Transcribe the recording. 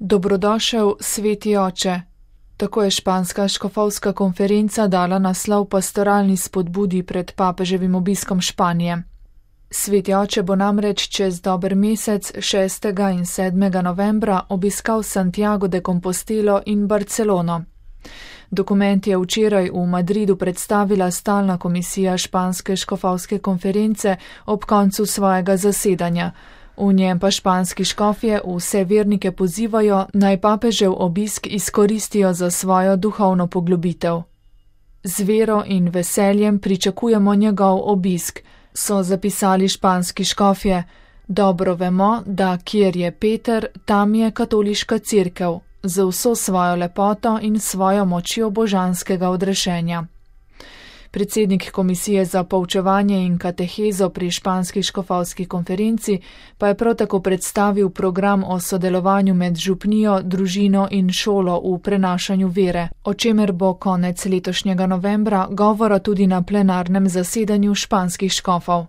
Dobrodošel, sveti oče. Tako je španska škofovska konferenca dala naslov pastoralni spodbudi pred papeževim obiskom Španije. Sveti oče bo namreč čez dober mesec 6. in 7. novembra obiskal Santiago de Compostelo in Barcelono. Dokument je včeraj v Madridu predstavila stalna komisija španske škofovske konference ob koncu svojega zasedanja. V njem pa španski škofje vse vernike pozivajo, naj papežev obisk izkoristijo za svojo duhovno poglobitev. Z vero in veseljem pričakujemo njegov obisk, so zapisali španski škofje. Dobro vemo, da kjer je Peter, tam je katoliška cerkev, z vso svojo lepoto in svojo močjo božanskega odrešenja. Predsednik Komisije za poučevanje in katehezo pri španski škofovski konferenci pa je prav tako predstavil program o sodelovanju med župnijo, družino in šolo v prenašanju vere, o čemer bo konec letošnjega novembra govora tudi na plenarnem zasedanju španskih škofov.